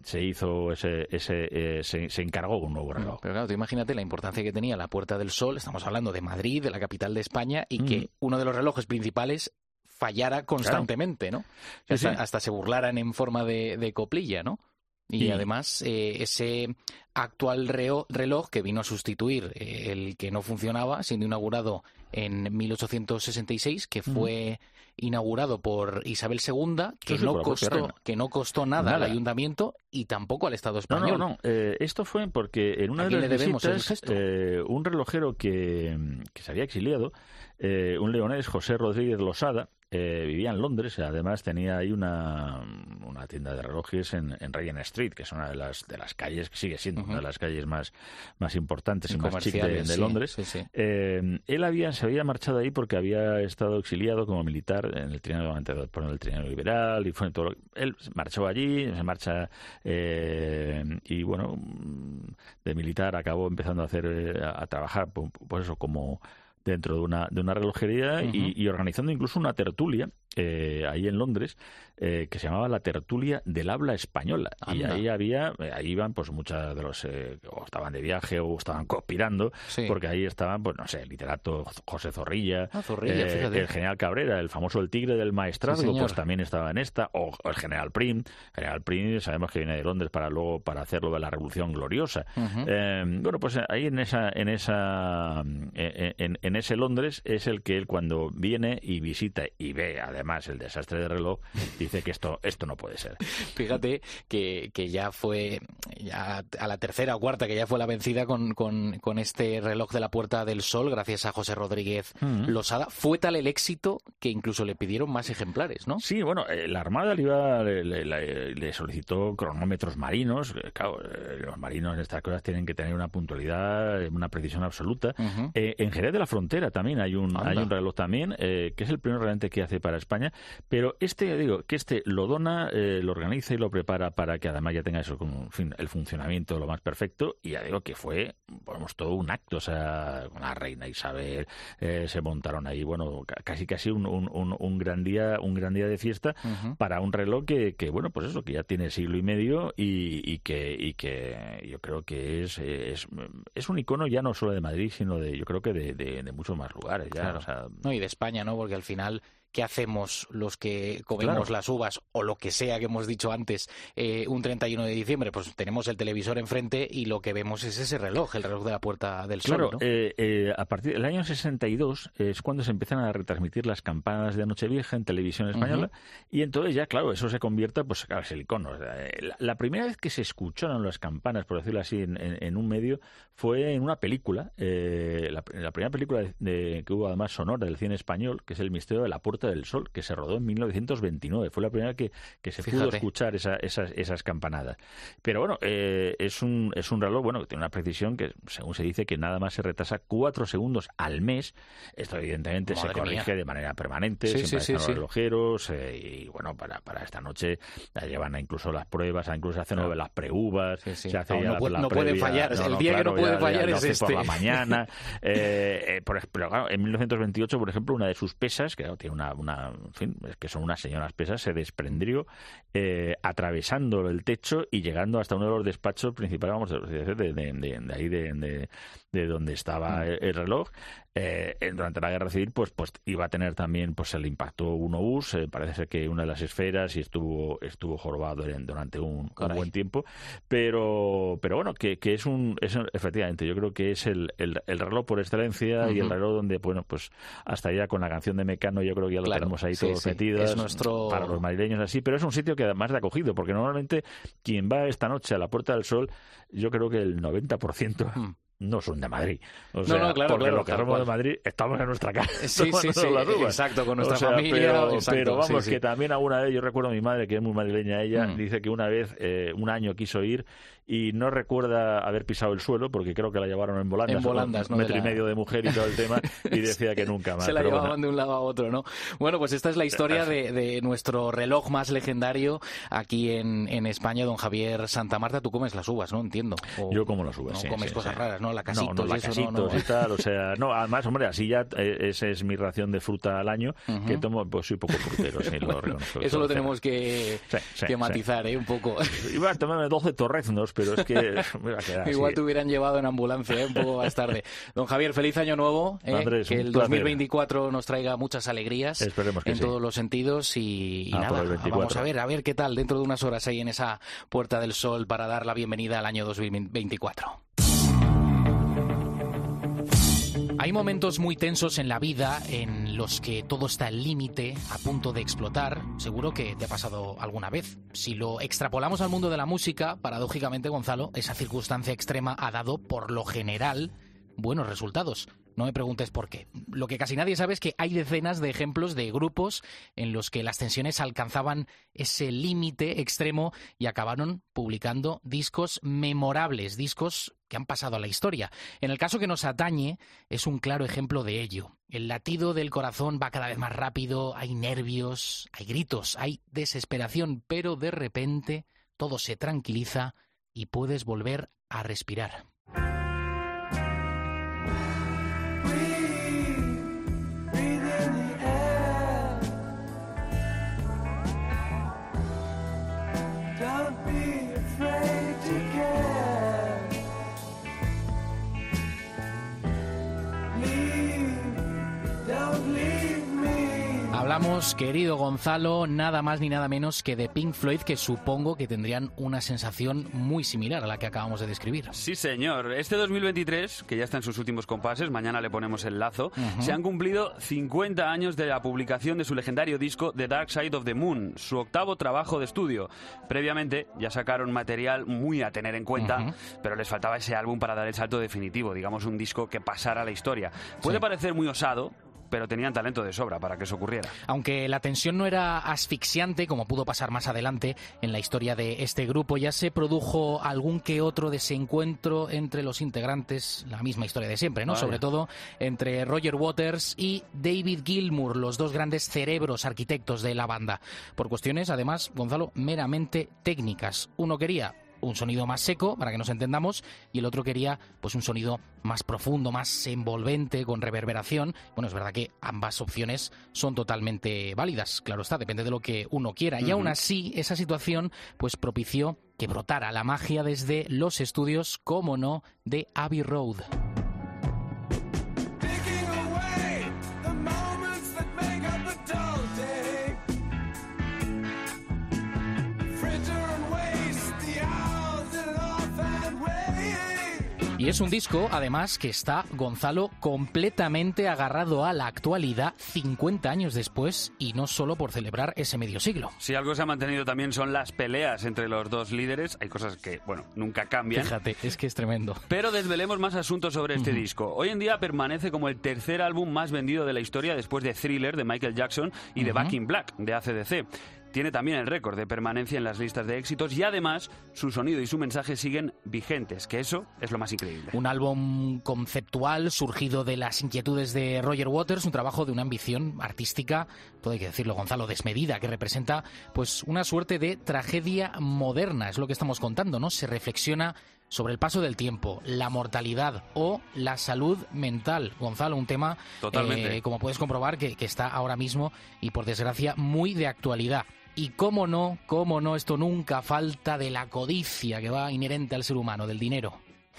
se encargó un nuevo reloj. Pero claro, tú imagínate la importancia que tenía la Puerta del Sol, estamos hablando de Madrid, de la capital de España, y que uno de los relojes principales fallara constantemente, ¿no? Hasta se burlaran en forma de coplilla, ¿no? Y además ese actual reloj que vino a sustituir el que no funcionaba, siendo inaugurado en 1866, que fue inaugurado por Isabel II, que no costó nada al ayuntamiento y tampoco al Estado español. No. Esto fue porque en una de las visitas un relojero que se había exiliado, un leonés, José Rodríguez Losada, vivía en Londres, además tenía ahí una tienda de relojes en Regent Street, que es una de las calles, que sigue siendo una de las calles más importantes y más chic de Londres. Sí. Él se había marchado ahí porque había estado exiliado como militar en el trienio liberal, y fue todo. Él marchó allí, se marcha y bueno, de militar acabó empezando a trabajar, pues eso, como dentro de una relojería y organizando incluso una tertulia ahí en Londres que se llamaba la tertulia del habla española. Anda. Y ahí iban pues muchas de los o estaban de viaje o estaban conspirando, porque ahí estaban, pues no sé, el literato José Zorrilla, fíjate. el general Cabrera, el famoso El Tigre del Maestrazgo, pues también estaba en esta, o el general Prim. General Prim sabemos que viene de Londres para hacer lo de la Revolución Gloriosa. Bueno, pues ahí en ese Londres es el que él, cuando viene y visita y ve además el desastre del reloj, dice que esto no puede ser. Fíjate que ya fue a la tercera o cuarta, que ya fue la vencida con este reloj de la Puerta del Sol, gracias a José Rodríguez Losada. Fue tal el éxito que incluso le pidieron más ejemplares, ¿no? Sí, bueno, la Armada le solicitó cronómetros marinos. Claro, los marinos en estas cosas tienen que tener una puntualidad, una precisión absoluta. En Jerez de la Frontera también hay un reloj también, que es el primer realmente que hace para España, pero este lo dona, lo organiza y lo prepara para que además ya tenga eso, en fin, el funcionamiento lo más perfecto, y ya digo que fue, vamos, todo un acto, o sea, con la reina Isabel, se montaron ahí, bueno, casi un gran día de fiesta para un reloj que bueno, pues eso, que ya tiene siglo y medio y que yo creo que es un icono ya no solo de Madrid, sino yo creo que de muchos más lugares ya. Claro. O sea, no, y de España, ¿no? Porque al final, ¿qué hacemos los que comemos las uvas o lo que sea que hemos dicho antes un 31 de diciembre? Pues tenemos el televisor enfrente y lo que vemos es ese reloj, el reloj de la Puerta del Sol, ¿no? A partir del año 62 es cuando se empiezan a retransmitir las campanas de Nochevieja en televisión española y entonces ya, claro, eso se convierte, pues claro, es el icono. La primera vez que se escucharon las campanas, por decirlo así, en un medio fue en una película, la primera película que hubo además sonora del cine español, que es El misterio de la Puerta del Sol, que se rodó en 1929. Fue la primera que se pudo escuchar esas campanadas. Pero bueno, es un reloj, bueno, que tiene una precisión que, según se dice, que nada más se retrasa 4 segundos al mes. Esto evidentemente se corrige de manera permanente, siempre están los relojeros, y bueno, para esta noche ya llevan incluso las pruebas, incluso se hacen las pre-uvas, se hace no puede fallar, el día que no puede fallar es este. Por la mañana. Pero claro, en 1928, por ejemplo, una de sus pesas, que tiene en fin, es que son unas señoras pesas, se desprendió atravesando el techo y llegando hasta uno de los despachos principales, vamos, de ahí de donde estaba el reloj. Durante la Guerra Civil pues iba a tener también, pues se le impactó un obús, parece ser que una de las esferas, y estuvo jorobado durante un buen tiempo, pero bueno, que es efectivamente, yo creo que es el reloj por excelencia y el reloj donde, bueno, pues hasta ya con la canción de Mecano yo creo que ya lo tenemos ahí todos metidos, para los madrileños así, pero es un sitio que además de acogido, porque normalmente quien va esta noche a la Puerta del Sol, yo creo que el 90% no son de Madrid. O sea, claro, porque los que somos de Madrid estamos en nuestra casa. Sí, exacto, con nuestra familia. Pero vamos, que también alguna vez, yo recuerdo a mi madre, que es muy madrileña ella, dice que una vez, un año quiso ir y no recuerda haber pisado el suelo, porque creo que la llevaron en volandas, ¿no? 1,5 metros de mujer y todo el tema, y decía que nunca más. Se la llevaban de un lado a otro, ¿no? Bueno, pues esta es la historia de nuestro reloj más legendario aquí en España, don Javier Santamarta. Tú comes las uvas, ¿no? Entiendo. Yo como las uvas, no sí. Comes cosas raras, ¿no? Lacasitos, no, lacasitos y tal, o sea, no, además, hombre, así ya esa es mi ración de fruta al año, que tomo, pues soy poco frutero, sí, lo reconozco. Eso lo tenemos que matizar, un poco. Iba a tomarme 12 torreznos, pero es que me va a quedar igual así. te hubieran llevado en ambulancia, un poco más tarde. Don Javier, feliz año nuevo, Andrés, que el 2024 nos traiga muchas alegrías. Esperemos que en todos los sentidos y nada, vamos a ver qué tal dentro de unas horas ahí en esa Puerta del Sol para dar la bienvenida al año 2024. Hay momentos muy tensos en la vida en los que todo está al límite, a punto de explotar. Seguro que te ha pasado alguna vez. Si lo extrapolamos al mundo de la música, paradójicamente, Gonzalo, esa circunstancia extrema ha dado, por lo general, buenos resultados. No me preguntes por qué. Lo que casi nadie sabe es que hay decenas de ejemplos de grupos en los que las tensiones alcanzaban ese límite extremo y acabaron publicando discos memorables, discos que han pasado a la historia. En el caso que nos atañe, es un claro ejemplo de ello. El latido del corazón va cada vez más rápido, hay nervios, hay gritos, hay desesperación, pero de repente todo se tranquiliza y puedes volver a respirar. Hablamos, querido Gonzalo, nada más ni nada menos que de Pink Floyd, que supongo que tendrían una sensación muy similar a la que acabamos de describir. Sí, señor. Este 2023, que ya está en sus últimos compases, mañana le ponemos el lazo, se han cumplido 50 años de la publicación de su legendario disco The Dark Side of the Moon, su octavo trabajo de estudio. Previamente ya sacaron material muy a tener en cuenta, pero les faltaba ese álbum para dar el salto definitivo, digamos un disco que pasara a la historia. Puede parecer muy osado, pero tenían talento de sobra para que eso ocurriera. Aunque la tensión no era asfixiante, como pudo pasar más adelante en la historia de este grupo, ya se produjo algún que otro desencuentro entre los integrantes, la misma historia de siempre, ¿no? Vaya. Sobre todo entre Roger Waters y David Gilmour, los dos grandes cerebros arquitectos de la banda. Por cuestiones, además, Gonzalo, meramente técnicas. Uno quería un sonido más seco, para que nos entendamos, y el otro quería pues un sonido más profundo, más envolvente, con reverberación. Bueno, es verdad que ambas opciones son totalmente válidas, claro está, depende de lo que uno quiera. Y aún así, esa situación pues propició que brotara la magia desde los estudios, cómo no, de Abbey Road. Y es un disco, además, que está, Gonzalo, completamente agarrado a la actualidad 50 años después, y no solo por celebrar ese medio siglo. Si algo se ha mantenido también son las peleas entre los dos líderes. Hay cosas que, bueno, nunca cambian. Fíjate, es que es tremendo. Pero desvelemos más asuntos sobre este disco. Hoy en día permanece como el tercer álbum más vendido de la historia, después de Thriller, de Michael Jackson, y de Back in Black, de AC/DC. Tiene también el récord de permanencia en las listas de éxitos y además su sonido y su mensaje siguen vigentes, que eso es lo más increíble. Un álbum conceptual surgido de las inquietudes de Roger Waters, un trabajo de una ambición artística, todo hay que decirlo, Gonzalo, desmedida, que representa pues una suerte de tragedia moderna, es lo que estamos contando, ¿no? Se reflexiona sobre el paso del tiempo, la mortalidad o la salud mental. Gonzalo, un tema, como puedes comprobar, que está ahora mismo y por desgracia muy de actualidad. Y cómo no, esto nunca falta de la codicia que va inherente al ser humano, del dinero.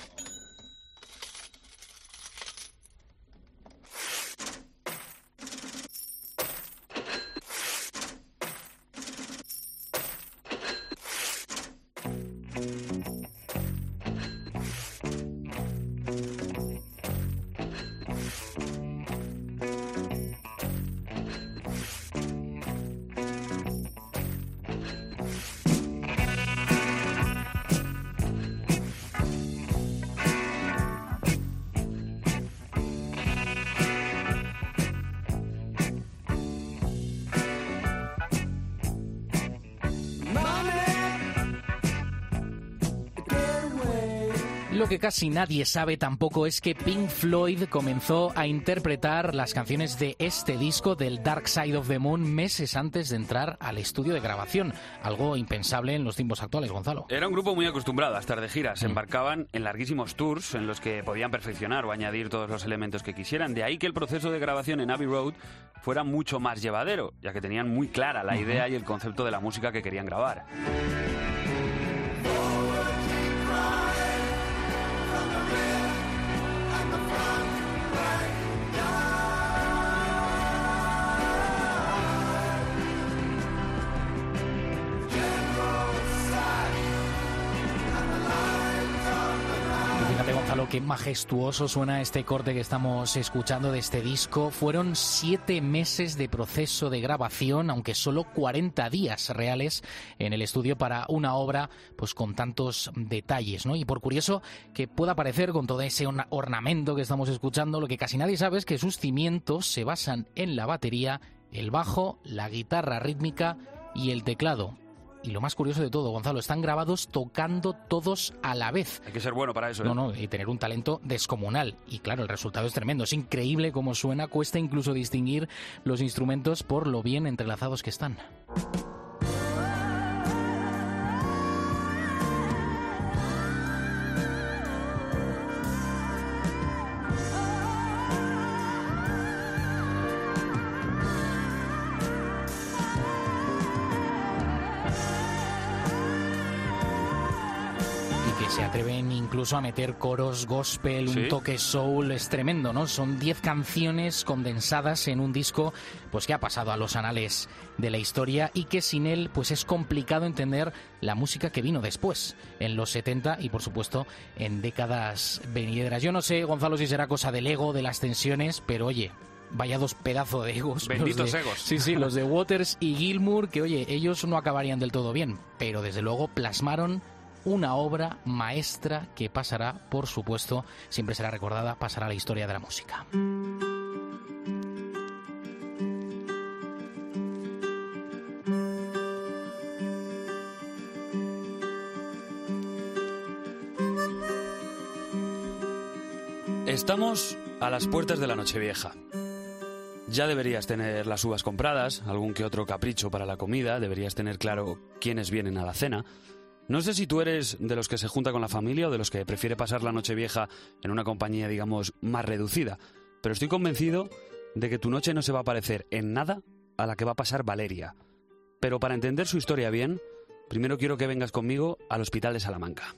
Lo que casi nadie sabe tampoco es que Pink Floyd comenzó a interpretar las canciones de este disco, del Dark Side of the Moon, meses antes de entrar al estudio de grabación. Algo impensable en los tiempos actuales, Gonzalo. Era un grupo muy acostumbrado a estar de gira. Se embarcaban en larguísimos tours en los que podían perfeccionar o añadir todos los elementos que quisieran. De ahí que el proceso de grabación en Abbey Road fuera mucho más llevadero, ya que tenían muy clara la idea y el concepto de la música que querían grabar. Gonzalo, qué majestuoso suena este corte que estamos escuchando de este disco. Fueron 7 meses de proceso de grabación, aunque solo 40 días reales en el estudio para una obra pues con tantos detalles, ¿no? Y por curioso que pueda parecer, con todo ese ornamento que estamos escuchando, lo que casi nadie sabe es que sus cimientos se basan en la batería, el bajo, la guitarra rítmica y el teclado. Y lo más curioso de todo, Gonzalo, están grabados tocando todos a la vez. Hay que ser bueno para eso, ¿eh? No, y tener un talento descomunal. Y claro, el resultado es tremendo. Es increíble cómo suena. Cuesta incluso distinguir los instrumentos por lo bien entrelazados que están. Se atreven incluso a meter coros gospel, ¿Sí? un toque soul, es tremendo, ¿no? Son 10 canciones condensadas en un disco pues que ha pasado a los anales de la historia y que sin él pues es complicado entender la música que vino después, en los 70 y por supuesto en décadas venideras. Yo no sé, Gonzalo, si será cosa del ego, de las tensiones, pero oye, vaya dos pedazos de egos. Benditos egos. Sí, sí, los de Waters y Gilmour, que oye, ellos no acabarían del todo bien, pero desde luego plasmaron una obra maestra que pasará, por supuesto, siempre será recordada, pasará a la historia de la música. Estamos a las puertas de la Nochevieja. Ya deberías tener las uvas compradas, algún que otro capricho para la comida, deberías tener claro quiénes vienen a la cena. No sé si tú eres de los que se junta con la familia o de los que prefiere pasar la Nochevieja en una compañía, digamos, más reducida, pero estoy convencido de que tu noche no se va a parecer en nada a la que va a pasar Valeria. Pero para entender su historia bien, primero quiero que vengas conmigo al Hospital de Salamanca.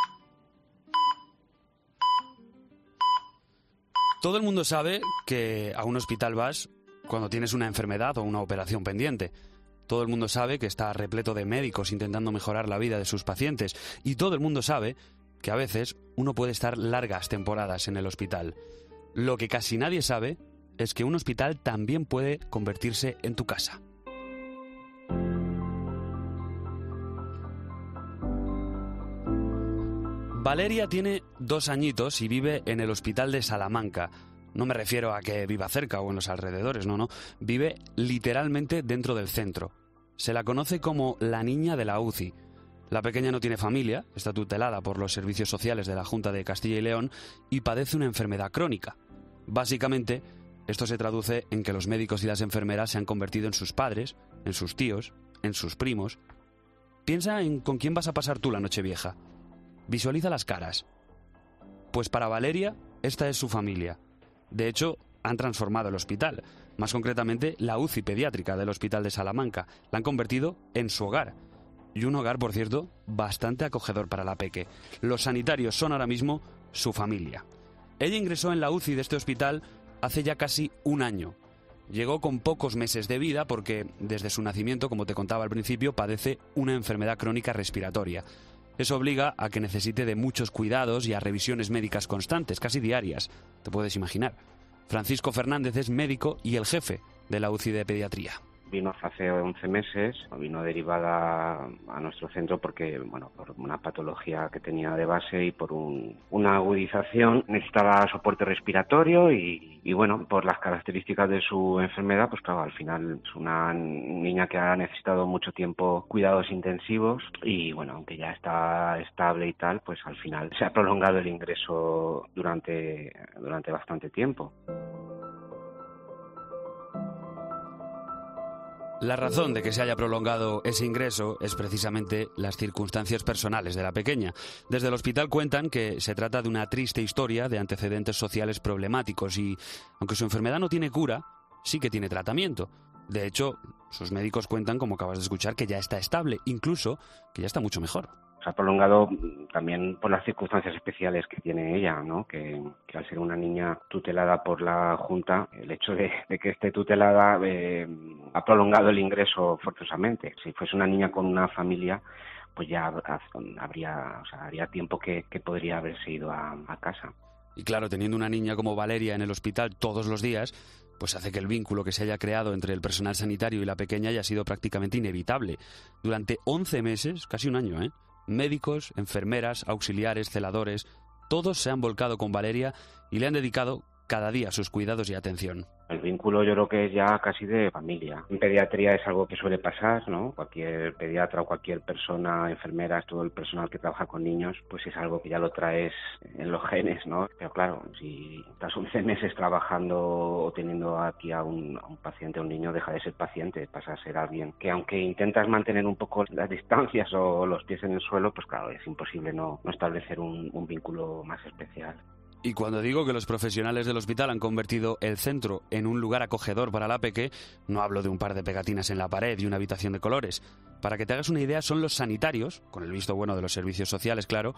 Todo el mundo sabe que a un hospital vas cuando tienes una enfermedad o una operación pendiente. Todo el mundo sabe que está repleto de médicos intentando mejorar la vida de sus pacientes. Y todo el mundo sabe que a veces uno puede estar largas temporadas en el hospital. Lo que casi nadie sabe es que un hospital también puede convertirse en tu casa. Valeria tiene 2 añitos y vive en el Hospital de Salamanca. No me refiero a que viva cerca o en los alrededores, no. Vive literalmente dentro del centro. Se la conoce como la niña de la UCI. La pequeña no tiene familia, está tutelada por los servicios sociales de la Junta de Castilla y León y padece una enfermedad crónica. Básicamente, esto se traduce en que los médicos y las enfermeras se han convertido en sus padres, en sus tíos, en sus primos. Piensa en con quién vas a pasar tú la Nochevieja. Visualiza las caras. Pues para Valeria, esta es su familia. De hecho, han transformado el hospital, más concretamente la UCI pediátrica del Hospital de Salamanca. La han convertido en su hogar. Y un hogar, por cierto, bastante acogedor para la peque. Los sanitarios son ahora mismo su familia. Ella ingresó en la UCI de este hospital hace ya casi 1 año. Llegó con pocos meses de vida porque, desde su nacimiento, como te contaba al principio, padece una enfermedad crónica respiratoria. Eso obliga a que necesite de muchos cuidados y a revisiones médicas constantes, casi diarias, te puedes imaginar. Francisco Fernández es médico y el jefe de la UCI de pediatría. Vino hace 11 meses, vino derivada a nuestro centro porque, por una patología que tenía de base y por una agudización, necesitaba soporte respiratorio y por las características de su enfermedad, pues claro, al final es una niña que ha necesitado mucho tiempo cuidados intensivos y aunque ya está estable y tal, pues al final se ha prolongado el ingreso durante bastante tiempo. La razón de que se haya prolongado ese ingreso es precisamente las circunstancias personales de la pequeña. Desde el hospital cuentan que se trata de una triste historia de antecedentes sociales problemáticos y, aunque su enfermedad no tiene cura, sí que tiene tratamiento. De hecho, sus médicos cuentan, como acabas de escuchar, que ya está estable, incluso que ya está mucho mejor. Se ha prolongado también por las circunstancias especiales que tiene ella, ¿no? Que al ser una niña tutelada por la Junta, el hecho de que esté tutelada ha prolongado el ingreso forzosamente. Si fuese una niña con una familia, pues ya haría tiempo que podría haberse ido a casa. Y claro, teniendo una niña como Valeria en el hospital todos los días, pues hace que el vínculo que se haya creado entre el personal sanitario y la pequeña haya sido prácticamente inevitable. Durante 11 meses, casi 1 año, médicos, enfermeras, auxiliares, celadores, todos se han volcado con Valeria y le han dedicado cada día sus cuidados y atención. El vínculo yo creo que es ya casi de familia. En pediatría es algo que suele pasar, ¿no? Cualquier pediatra o cualquier persona, enfermeras, todo el personal que trabaja con niños, pues es algo que ya lo traes en los genes, ¿no? Pero claro, si estás 11 meses trabajando o teniendo aquí a un paciente, a un niño, deja de ser paciente, pasa a ser alguien que aunque intentas mantener un poco las distancias o los pies en el suelo, pues claro, es imposible no establecer un vínculo más especial. Y cuando digo que los profesionales del hospital han convertido el centro en un lugar acogedor para la peque, no hablo de un par de pegatinas en la pared y una habitación de colores. Para que te hagas una idea, son los sanitarios, con el visto bueno de los servicios sociales, claro,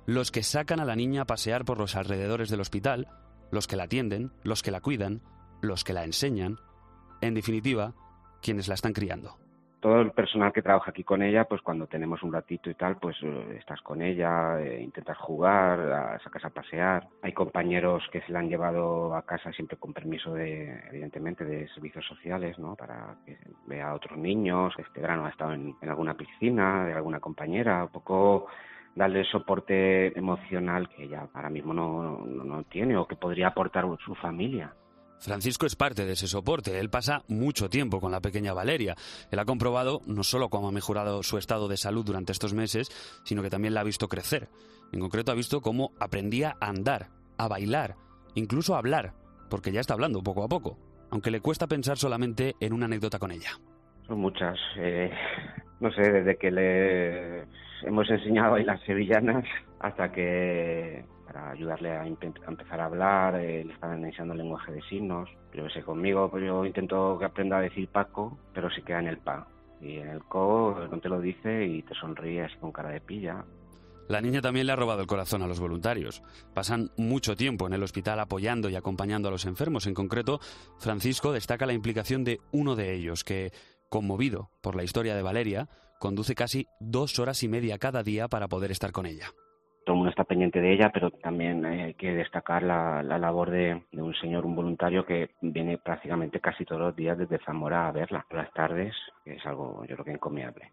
los que sacan a la niña a pasear por los alrededores del hospital, los que la atienden, los que la cuidan, los que la enseñan, en definitiva, quienes la están criando. Todo el personal que trabaja aquí con ella, pues cuando tenemos un ratito y tal, pues estás con ella, intentas jugar, la sacas a pasear. Hay compañeros que se la han llevado a casa siempre con permiso evidentemente, de servicios sociales, ¿no? Para que vea a otros niños. Este verano ha estado en alguna piscina de alguna compañera, un poco darle el soporte emocional que ella ahora mismo no tiene o que podría aportar su familia. Francisco es parte de ese soporte. Él pasa mucho tiempo con la pequeña Valeria. Él ha comprobado no solo cómo ha mejorado su estado de salud durante estos meses, sino que también la ha visto crecer. En concreto ha visto cómo aprendía a andar, a bailar, incluso a hablar, porque ya está hablando poco a poco, aunque le cuesta pensar solamente en una anécdota con ella. Son muchas. No sé, desde que le hemos enseñado a bailar sevillanas hasta que, para ayudarle a empezar a hablar, le estaban enseñando el lenguaje de signos. Yo sé, conmigo pues yo intento que aprenda a decir Paco, pero se queda en el pa. Y en el co no te lo dice y te sonríe así con cara de pilla. La niña también le ha robado el corazón a los voluntarios. Pasan mucho tiempo en el hospital apoyando y acompañando a los enfermos. En concreto, Francisco destaca la implicación de uno de ellos, que, conmovido por la historia de Valeria, conduce casi 2 horas y media cada día para poder estar con ella. Todo el mundo está pendiente de ella, pero también hay que destacar la labor de un señor, un voluntario que viene prácticamente casi todos los días desde Zamora a verla por las tardes, que es algo yo creo que encomiable.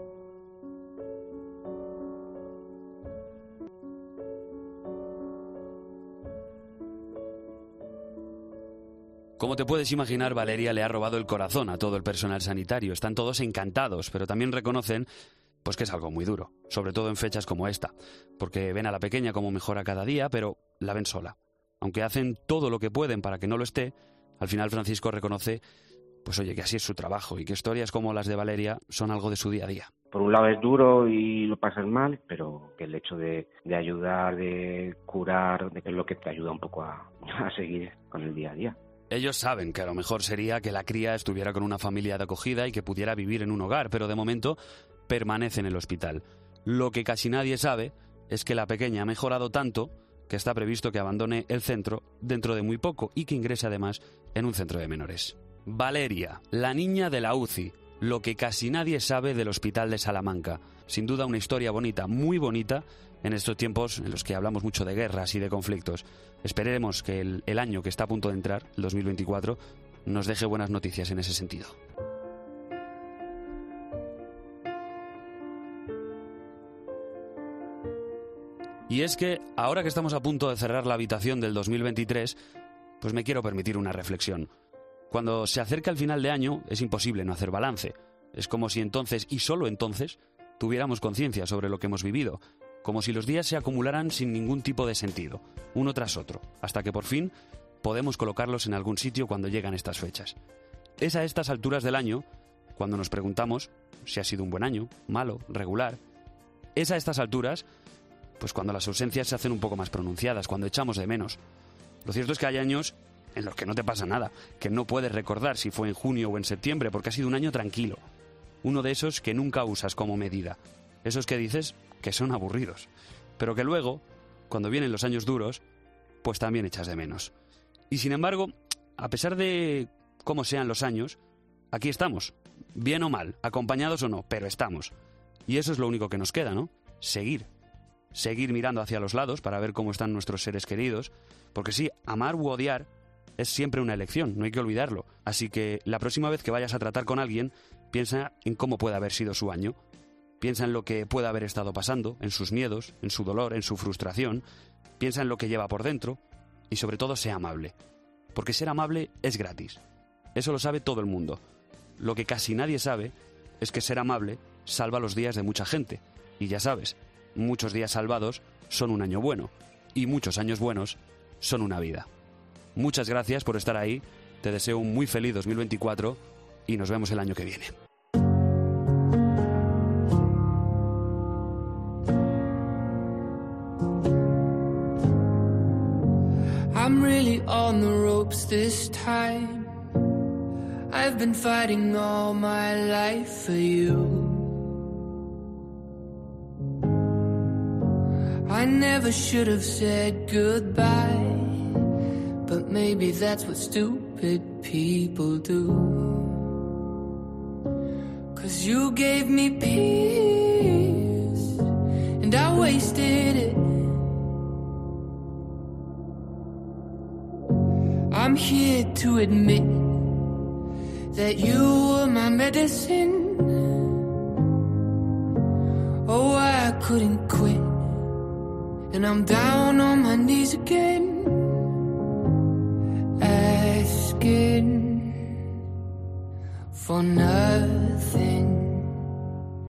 Como te puedes imaginar, Valeria le ha robado el corazón a todo el personal sanitario. Están todos encantados, pero también reconocen pues que es algo muy duro, sobre todo en fechas como esta, porque ven a la pequeña como mejora cada día, pero la ven sola. Aunque hacen todo lo que pueden para que no lo esté, al final Francisco reconoce, pues oye, que así es su trabajo y que historias como las de Valeria son algo de su día a día. Por un lado es duro y lo pasas mal, pero que el hecho de ayudar, de curar, de que es lo que te ayuda un poco a seguir con el día a día. Ellos saben que a lo mejor sería que la cría estuviera con una familia de acogida y que pudiera vivir en un hogar, pero de momento permanece en el hospital. Lo que casi nadie sabe es que la pequeña ha mejorado tanto que está previsto que abandone el centro dentro de muy poco y que ingrese además en un centro de menores. Valeria, la niña de la UCI, lo que casi nadie sabe del Hospital de Salamanca. Sin duda una historia bonita, muy bonita, en estos tiempos en los que hablamos mucho de guerras y de conflictos. Esperemos que el año que está a punto de entrar, el 2024, nos deje buenas noticias en ese sentido. Y es que, ahora que estamos a punto de cerrar la habitación del 2023, pues me quiero permitir una reflexión. Cuando se acerca el final de año, es imposible no hacer balance. Es como si entonces, y solo entonces, tuviéramos conciencia sobre lo que hemos vivido, como si los días se acumularan sin ningún tipo de sentido, uno tras otro, hasta que por fin podemos colocarlos en algún sitio cuando llegan estas fechas. Es a estas alturas del año cuando nos preguntamos si ha sido un buen año, malo, regular. Es a estas alturas pues cuando las ausencias se hacen un poco más pronunciadas, cuando echamos de menos. Lo cierto es que hay años en los que no te pasa nada, que no puedes recordar si fue en junio o en septiembre, porque ha sido un año tranquilo. Uno de esos que nunca usas como medida. Esos que dices que son aburridos, pero que luego, cuando vienen los años duros, pues también echas de menos. Y sin embargo, a pesar de cómo sean los años, aquí estamos, bien o mal, acompañados o no, pero estamos. Y eso es lo único que nos queda, ¿no? Seguir mirando hacia los lados para ver cómo están nuestros seres queridos, porque sí, amar u odiar es siempre una elección, no hay que olvidarlo. Así que la próxima vez que vayas a tratar con alguien, piensa en cómo puede haber sido su año. Piensa en lo que puede haber estado pasando, en sus miedos, en su dolor, en su frustración. Piensa en lo que lleva por dentro y sobre todo sea amable. Porque ser amable es gratis. Eso lo sabe todo el mundo. Lo que casi nadie sabe es que ser amable salva los días de mucha gente. Y ya sabes, muchos días salvados son un año bueno y muchos años buenos son una vida. Muchas gracias por estar ahí, te deseo un muy feliz 2024 y nos vemos el año que viene. I'm really on the ropes this time. I've been fighting all my life for you. I never should have said goodbye, but maybe that's what stupid people do. 'Cause you gave me peace and I wasted it. I'm here to admit that you were my medicine. Oh, I couldn't quit, and I'm down on my knees again, asking for nothing.